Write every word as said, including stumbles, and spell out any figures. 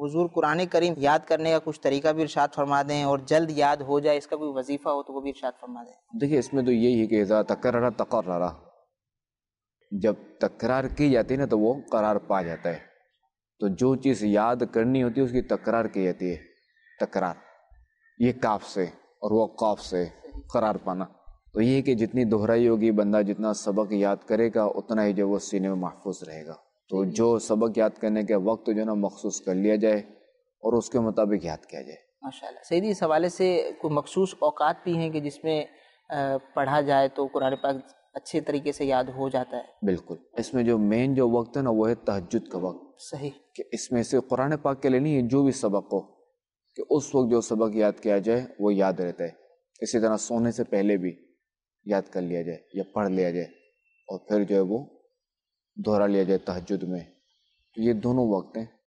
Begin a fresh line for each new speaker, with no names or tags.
हुजूर कुरान करीम याद करने का कुछ तरीका भी इरशाद फरमा दें, और जल्द याद हो जाए इसका कोई वजीफा हो तो वो भी इरशाद फरमा दें।
देखिए, इसमें तो यही है कि इज़ा तकर्ररा तकर्ररा, जब तकरार की जाती है ना तो वो करार पा जाता है। तो जो चीज़ याद करनी होती है उसकी तकरार की जाती है। तकरार ये काफ से और वो काफ से करार पाना। तो ये कि जितनी दोहराई होगी, बंदा जितना सबक याद करेगा उतना ही जो वो सीने में महफूज रहेगा। तो जो सबक याद करने के वक्त जो ना मखसूस कर लिया जाए और उसके मुताबिक याद किया जाए।
माशाल्लाह। सैयदी, इस हवाले से कोई मखसूस औकात भी हैं कि जिसमें अ, पढ़ा जाए तो कुरान पाक अच्छे तरीके से याद हो जाता है?
बिल्कुल, इसमें जो मेन जो वक्त है ना वो है तहज्जुद का वक्त।
सही।
कि इसमें से कुरान पाक के लिए नहीं है, जो भी सबक हो कि उस वक्त जो सबक याद किया जाए वो याद रहता है। इसी तरह सोने से पहले भी याद कर लिया जाए या पढ़ लिया जाए और फिर जो है वो दोहरा लिया जाए तहज्जुद में। तो ये दोनों वक्त हैं